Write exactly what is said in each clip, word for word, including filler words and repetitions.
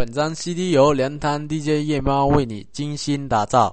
本张 C D 由凉汤 D J 夜猫为你精心打造。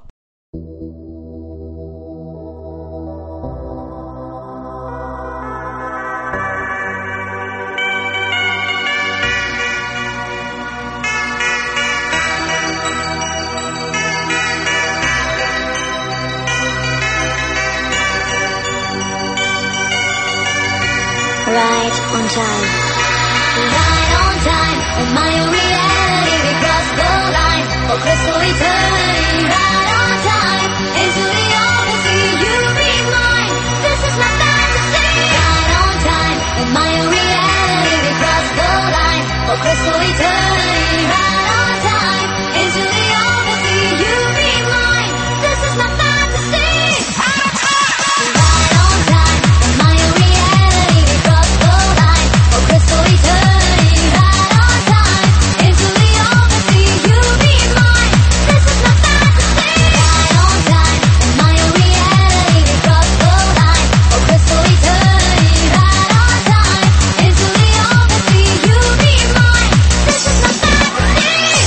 Right on time. Right on time. In my reality, we cross the line for crystal eternity. Right on time. Into the open sea, you be mine. This is my fantasy. Right on time. In my reality, we cross the line for crystal eternity. Right on time. Into the open sea, you be mine. This is my fantasy. Right on time. In my reality, we cross the line for crystal eternity. Right on time. Into the open sea, you be mine. This is my fantasy. Right on time. In my reality, we cross the line for crystal eternity. Right on time. Into the open sea, you be mine. This is my fantasy.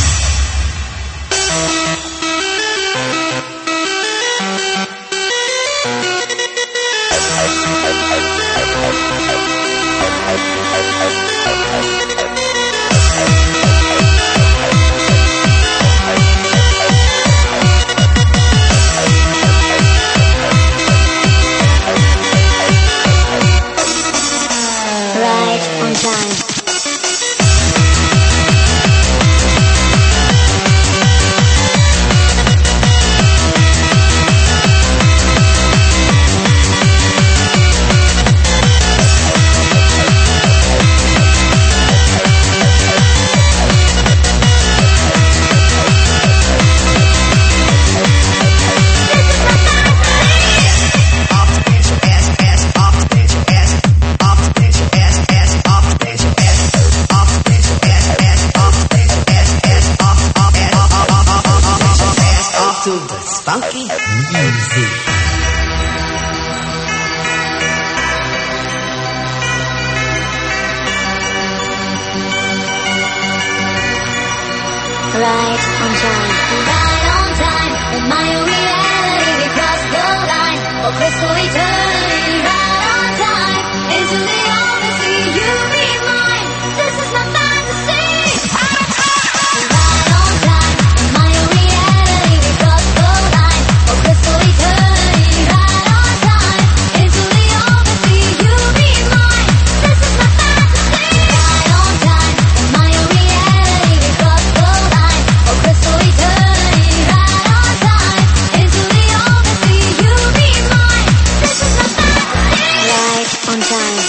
Right on time. To the funky music. Right on time. Right on time. In my reality, we cross the line for crystal eternity. Right on time. Into the open sea, you be mine. This is my fantasy. Right on time. In my reality, we cross the line for crystal eternity. Right on time. Into the open sea, you be mine. This is my fantasy. Right on time. In my reality, we cross the line for crystal eternity. Right on time. Into the open sea, you be mine. This is my fantasy. Right on time.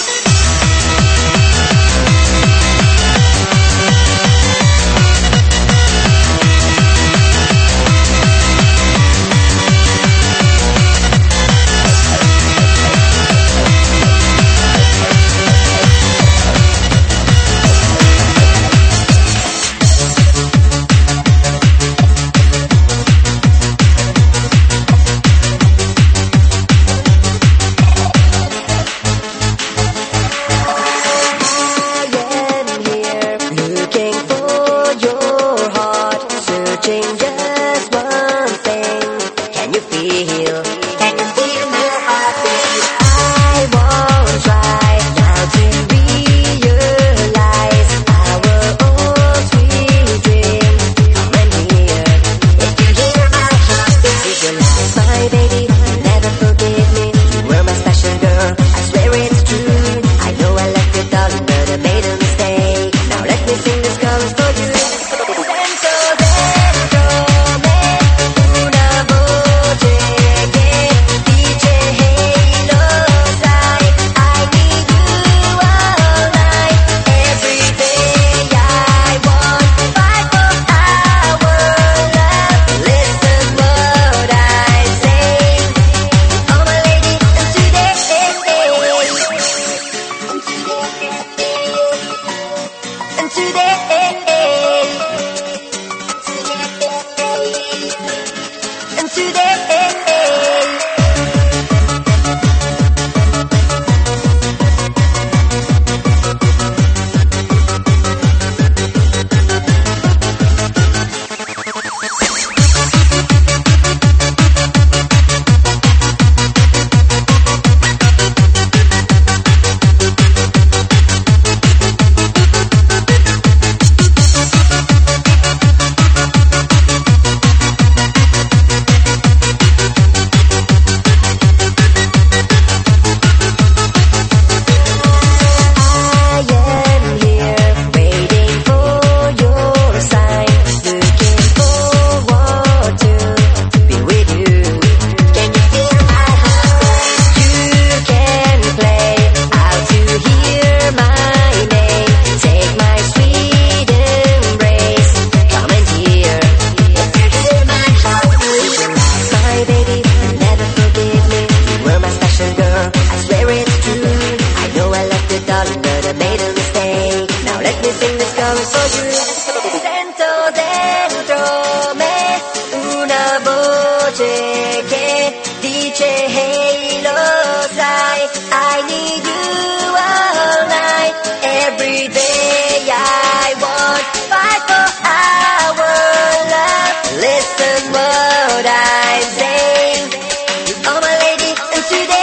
for you. Dentro, dentro me una voce che dice hey lo sai, I need you all night. Every day I want fight for our love. Listen what I'm saying, oh my lady, and today.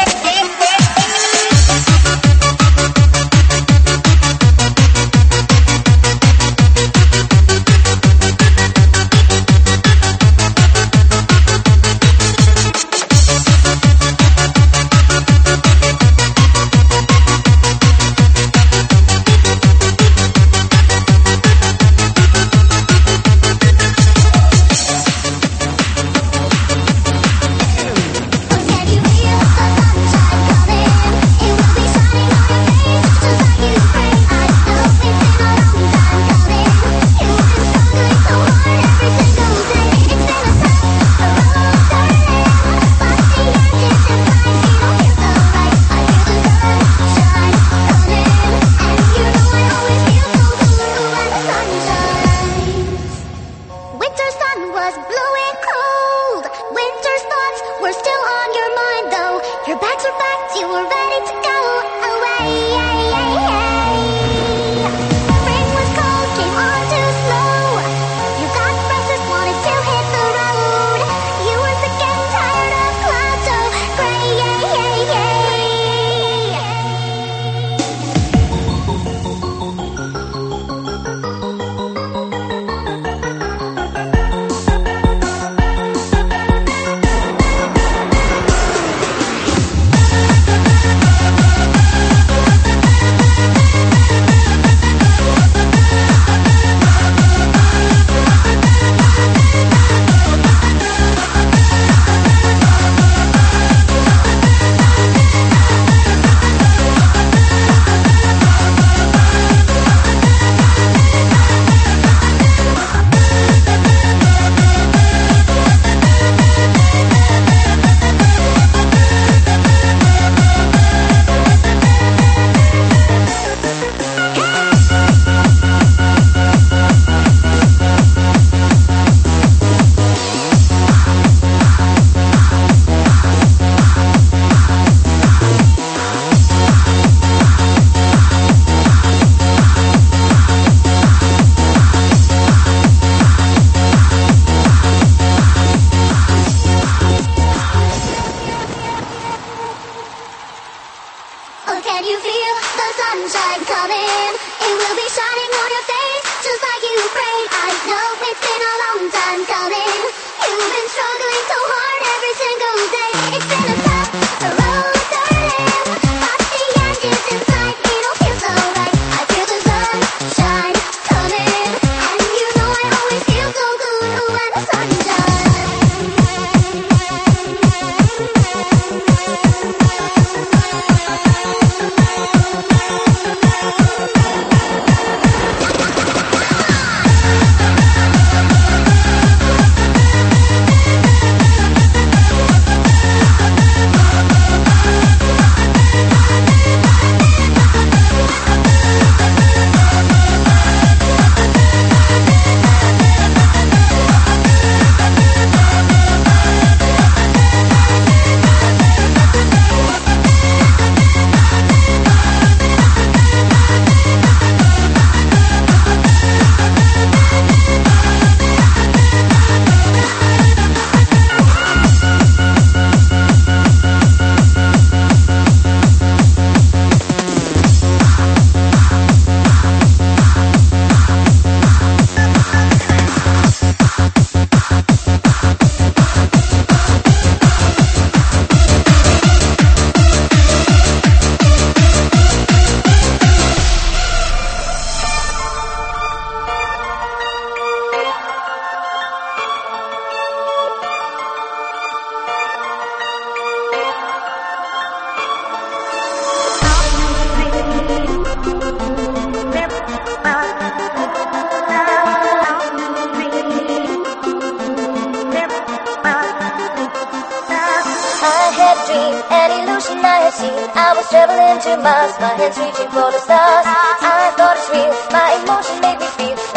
I see. I was traveling to Mars, my hands reaching for the stars. I thought it's real, my emotion made me feel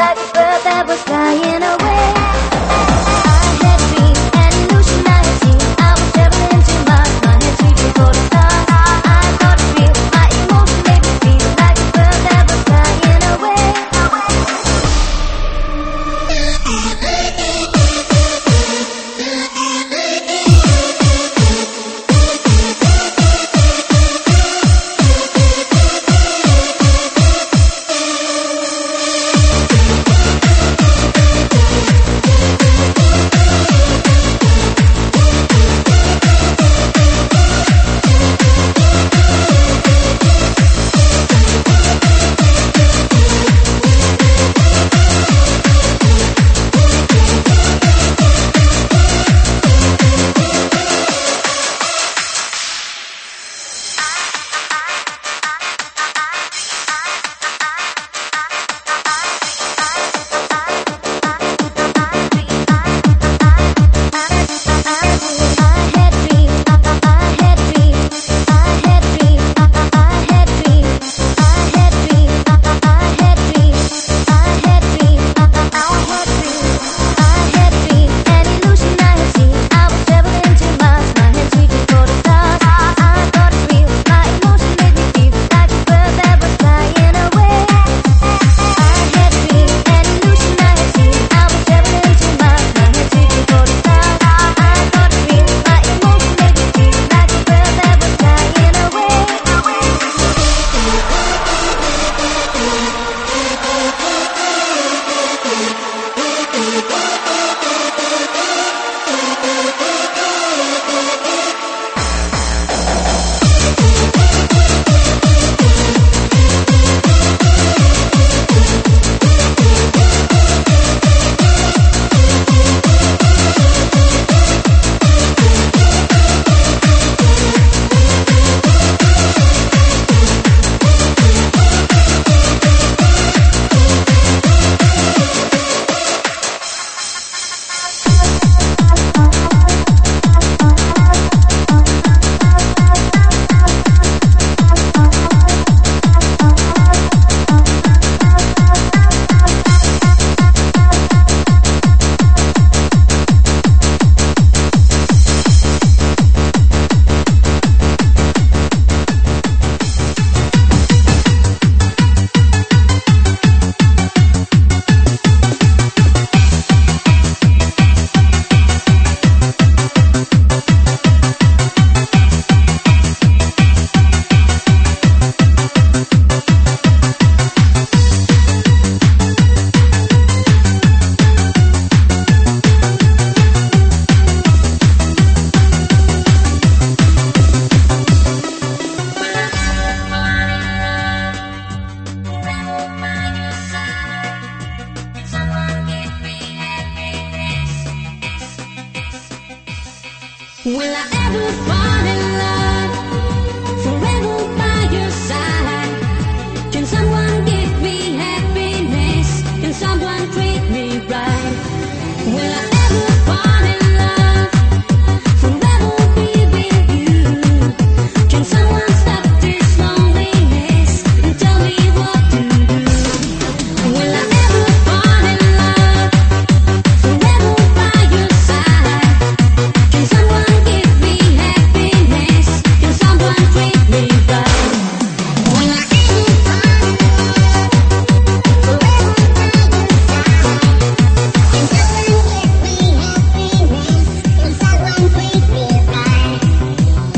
Will I ever fall in love forever by your side? Can someone give me happiness? Can someone treat me right? Will I ever fall in love forever be with you? Can someone stop this loneliness and tell me what to do? Will I ever fall in love forever by your side? Can someone give me happiness? Can someone treat me right? Will I ever fall in love forever by your side? Can someone give me happiness? Can someone treat me right? Can someone give me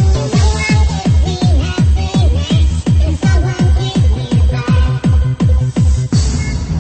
happiness? Can someone treat me right?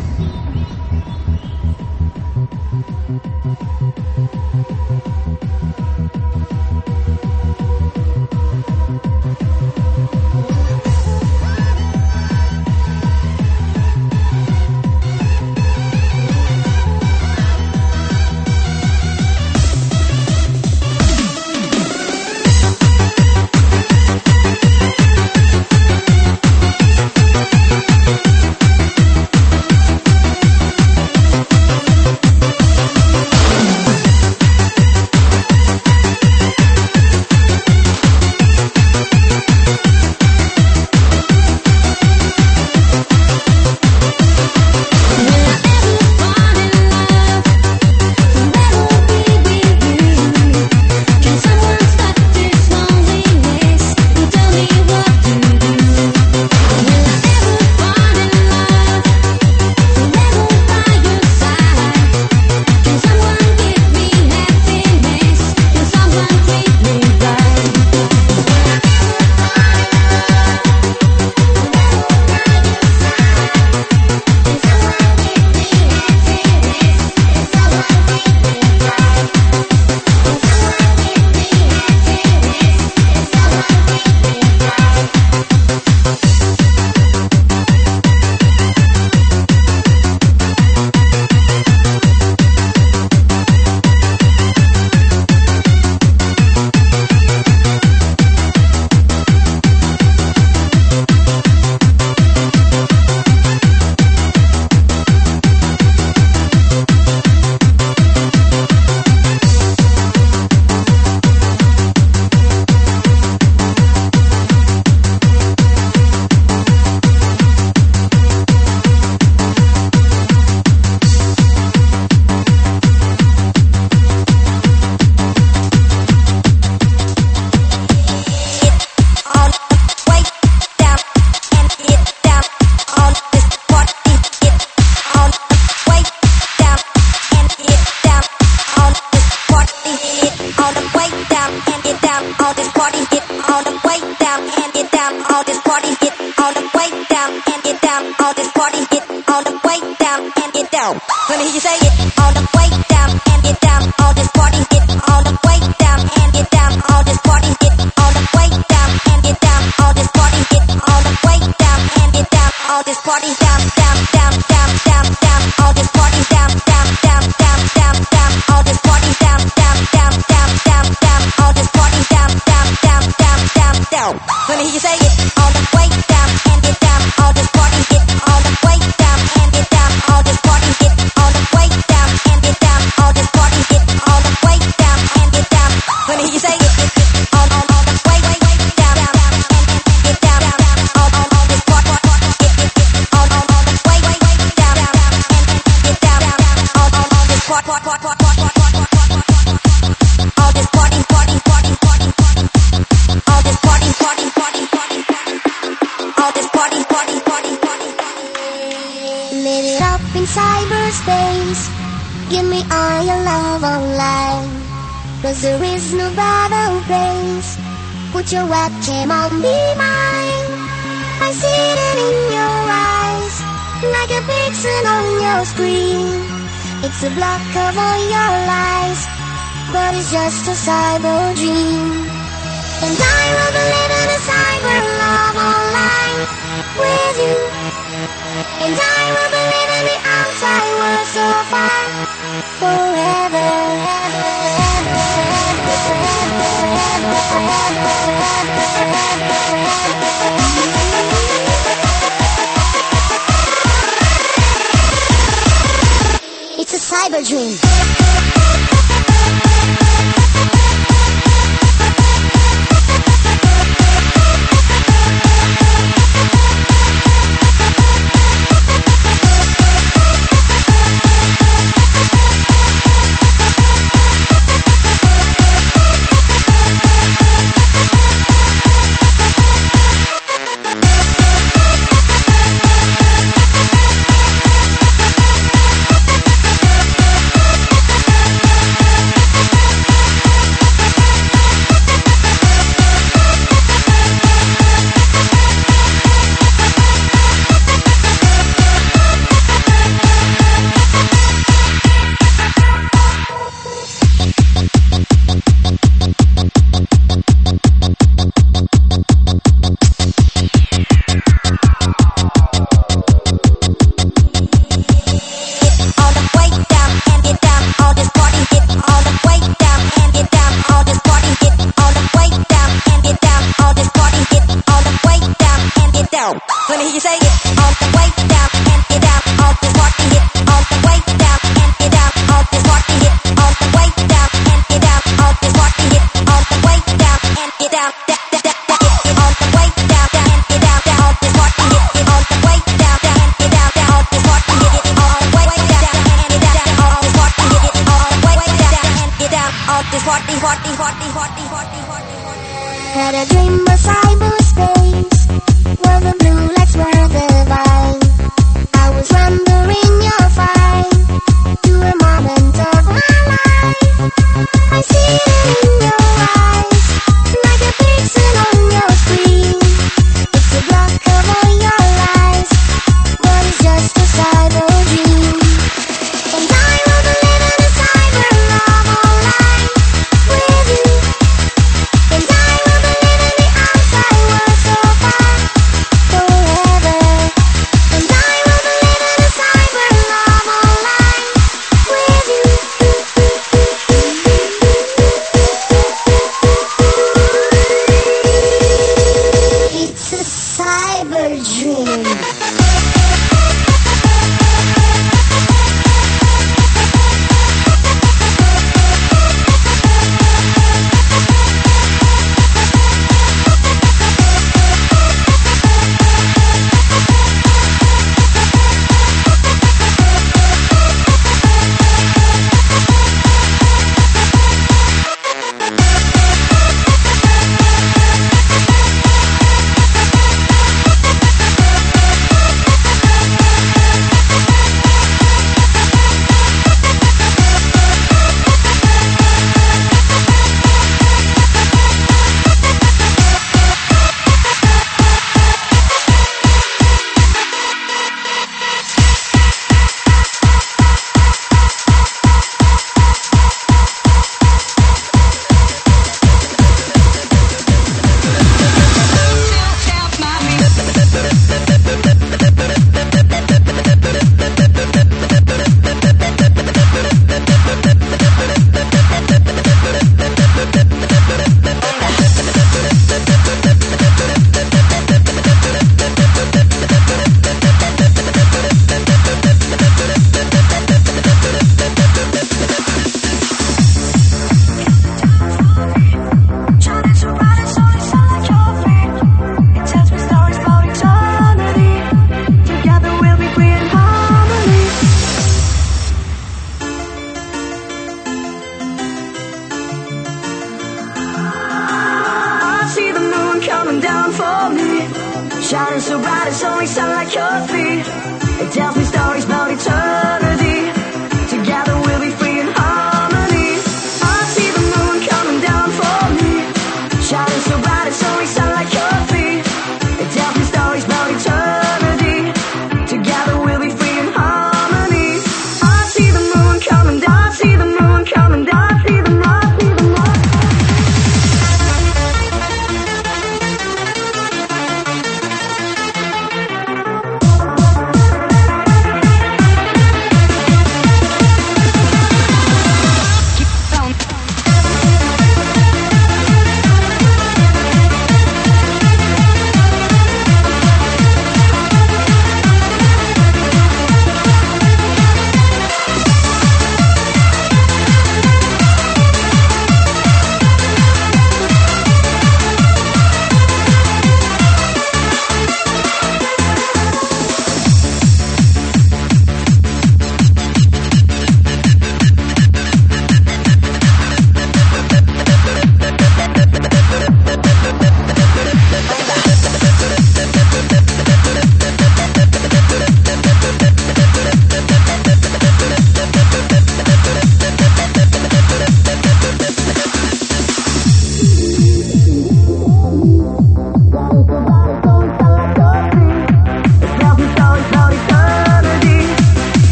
Let me hear you say it. On the way down and get down. All this party hit. On the way down and get down. All this party hit. On the way down and get down. All this party hit. On the way down and get down. All this party down, down, down, down, down, down. All this party down, down, down, down, down, down. All this party down, down, down, down, down, down. All this party down, down, down, down, down, down. Let me hear you say it. On the way down and get down. All this party hit. On the way down and get down. All this party hit. On the way down and get down. All this party hit. On the way down and get down. Let me hear you say it. On on on the way way way down down and get down. On on on this party hit hit hit. On on on the way way way down down and get down. On on on this party party party party. All this party party party party. All this party party party party. All this party party party party. Live it up in cyberspace. Give me all your love online. Cause there is no better place. Put your webcam on, be mine. I see it in your eyes, like a pixel on your screen. It's a block of all your lies, but it's just a cyber dream. And I will believe in a cyber love online with you. And I will believe in the outside world so far, forever, ever, ever, ever, ever. cyber dream.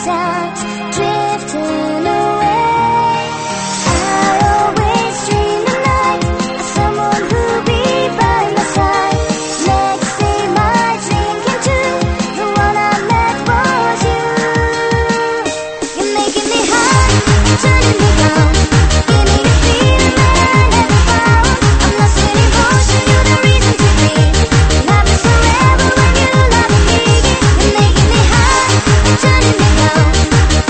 sunsets drifting away. I always dream the night of someone who'll be by my side. Next day my dream came true. The one I met was you. You're making me high, turning me down. Give me a feeling that I never found. I'm lost in emotion, you're the reason to be. Love is forever when you love me. You're making me high, turning me down.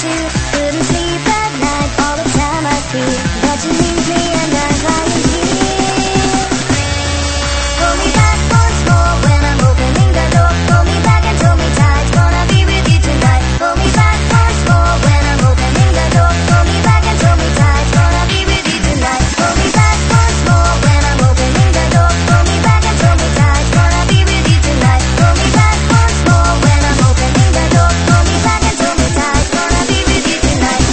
you. Couldn't sleep at night all the time I feel that you leave me and I'm lying here. Pull me back once more when I'm opening the door. Pull me back and hold me tight, gonna be with you tonight. Pull me back once more when I'm opening the door. Pull me back and hold me tight, gonna be with you tonight. Pull me back once more when I'm opening the door. Pull me back and hold me tight, gonna be with you tonight. Pull me back once more when I'm opening the door. Pull me back and hold me tight, gonna be with you tonight.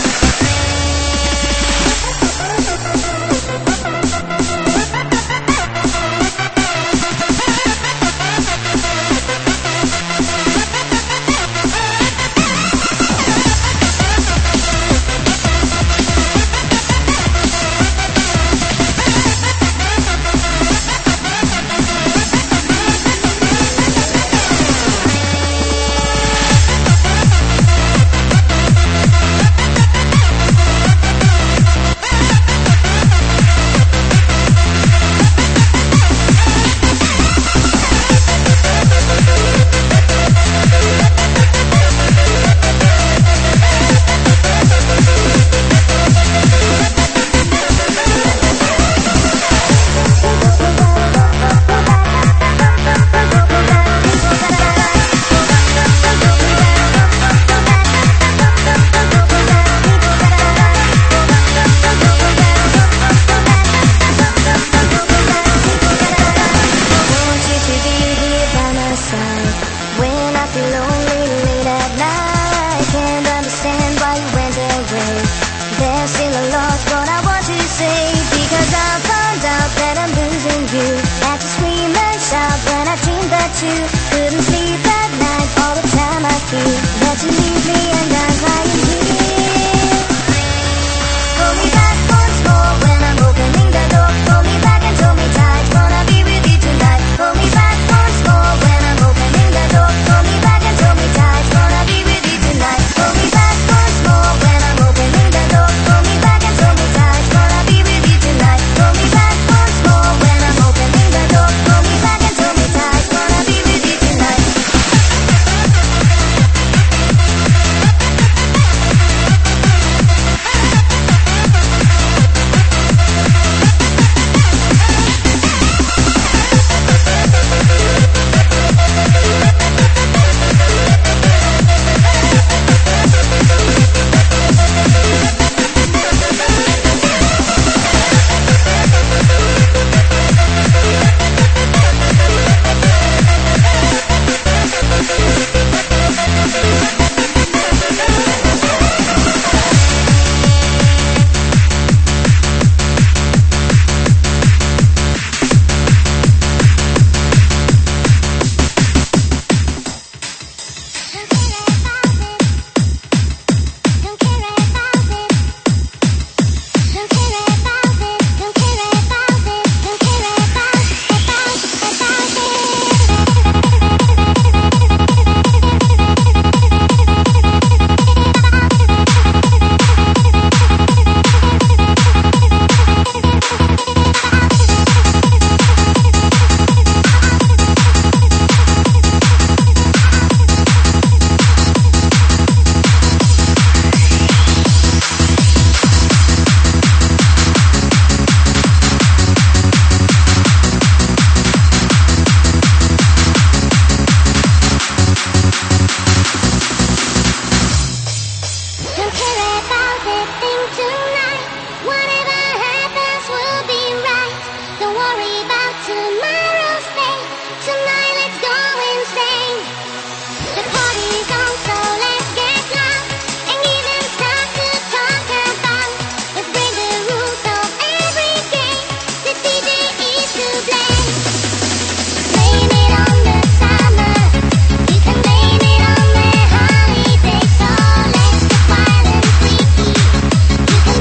Couldn't sleep at night all the time I feel that you leave me and I'm lying here. Pull me back once more when I'm opening the door. Pull me back and hold me tight, gonna be with you tonight. Pull me back once more when I'm opening the door. Pull me back and hold me tight, gonna be with you tonight. Pull me back once more when I'm opening the door. Pull me back and hold me tight, gonna be with you tonight. Pull me back once more when I'm opening the door. Pull me back and hold me tight, gonna be with you tonight. You can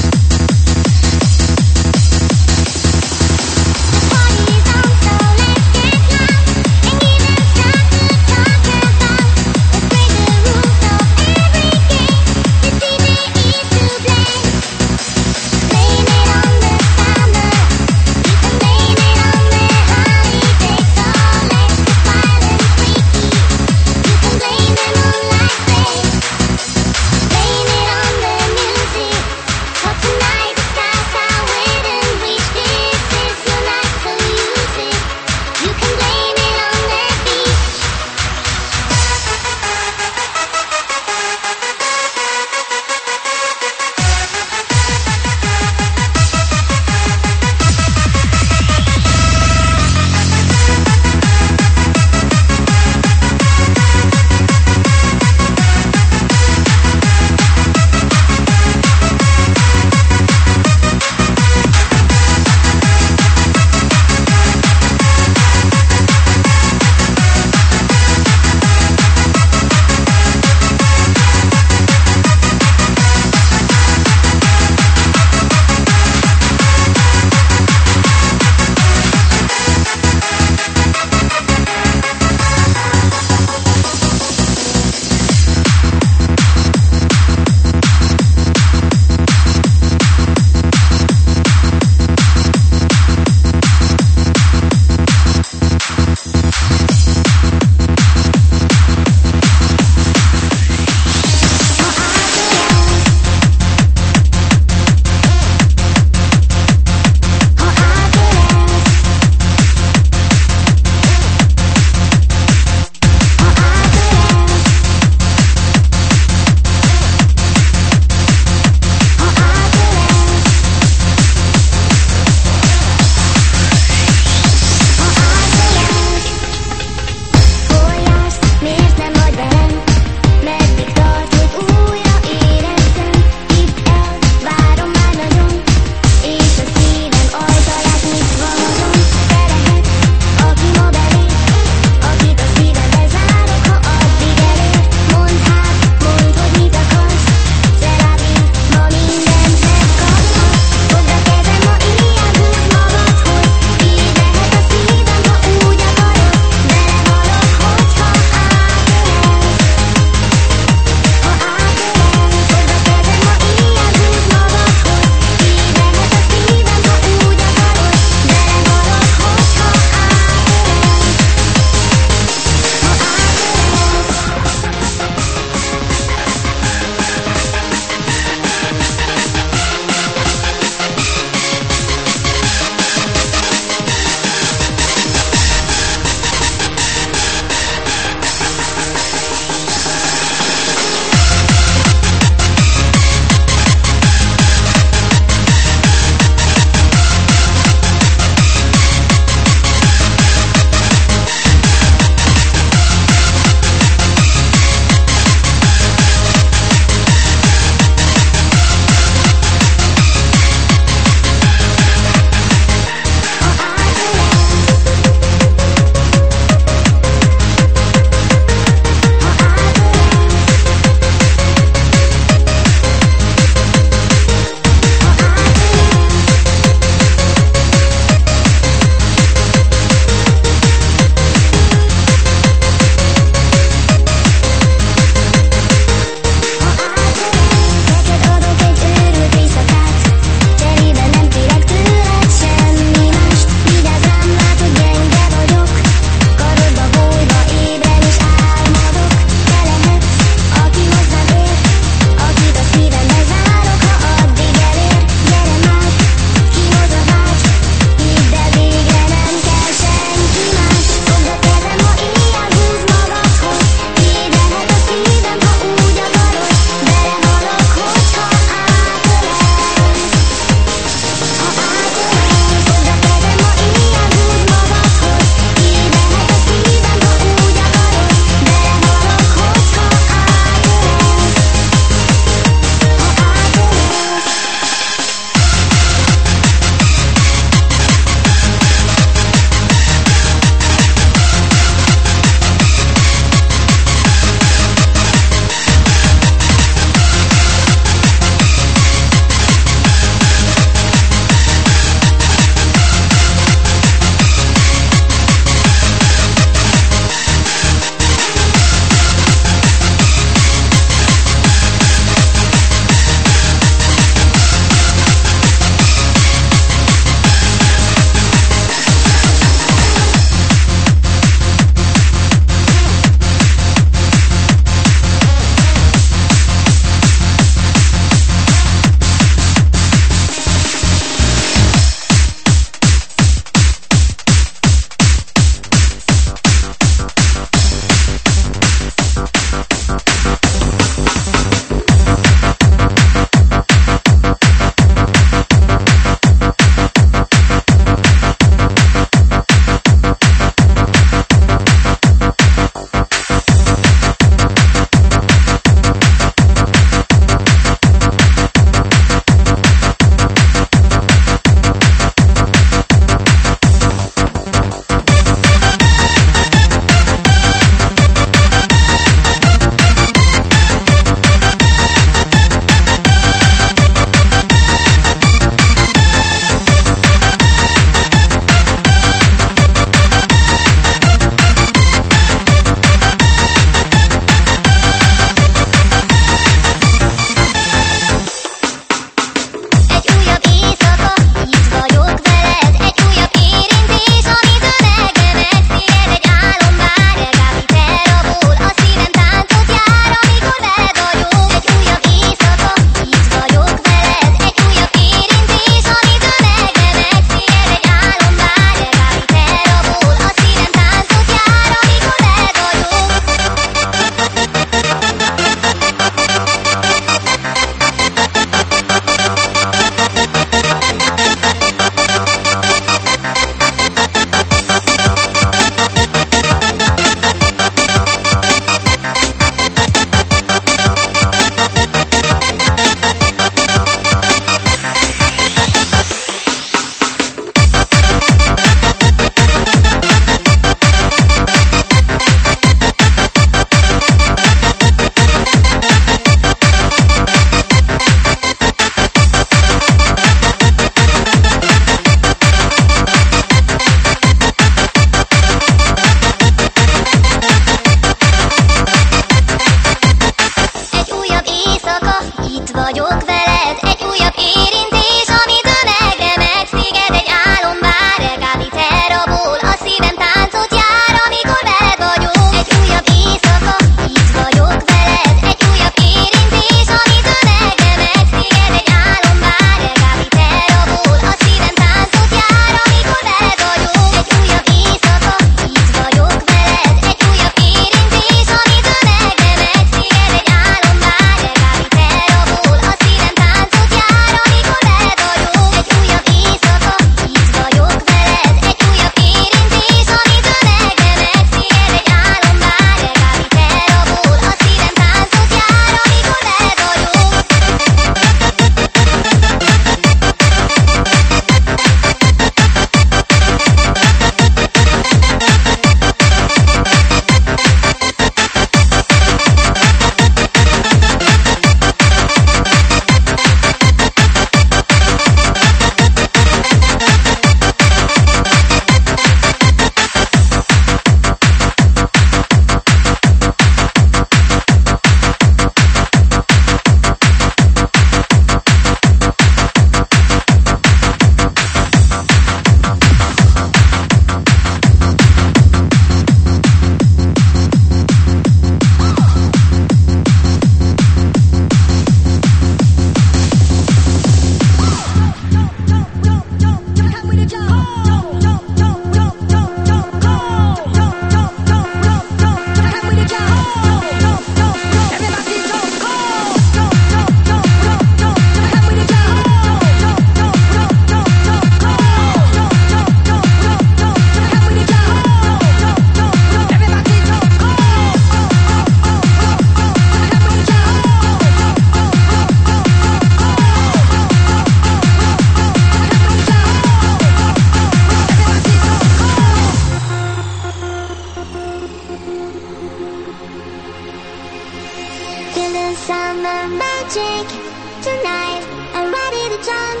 summer magic. Tonight I'm ready to jump.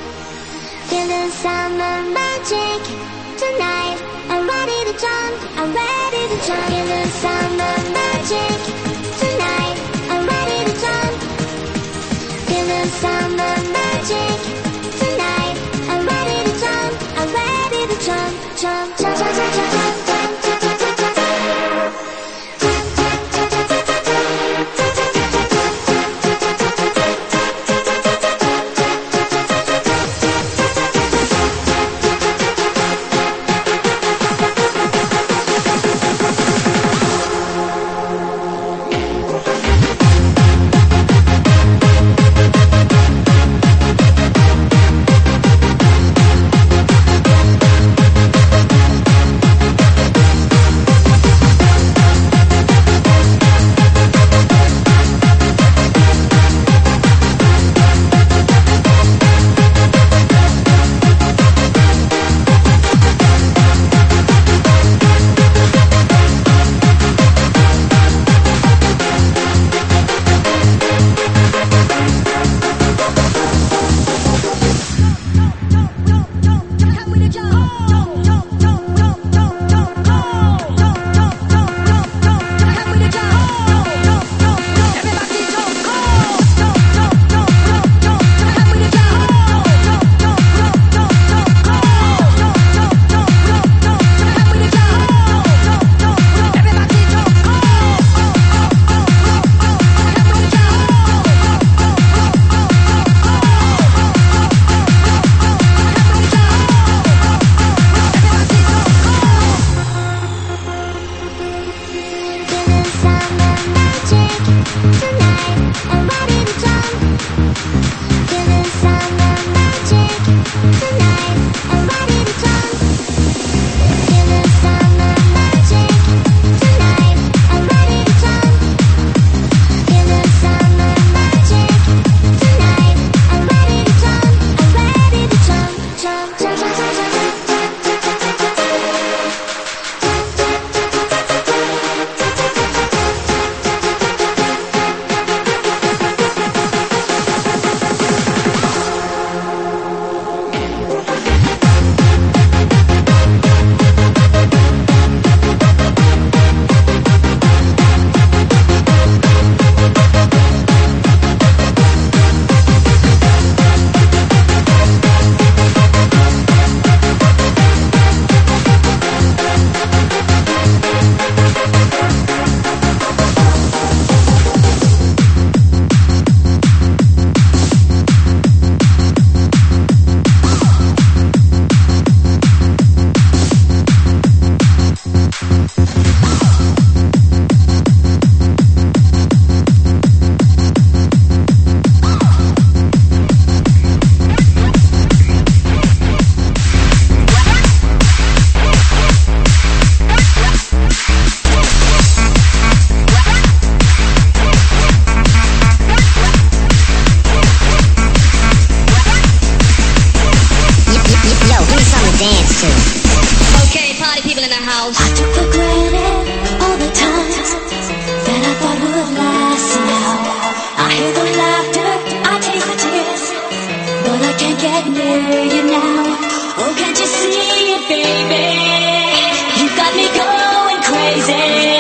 Feel the summer magic. Tonight I'm ready to jump. I'm ready to jump. Feel the summer magic. Tonight I'm ready to jump. Feel the summer magic. Tonight I'm ready to jump. I'm ready to jump, jump, jump, jump, jump, jump, jump. Baby, you got me going crazy.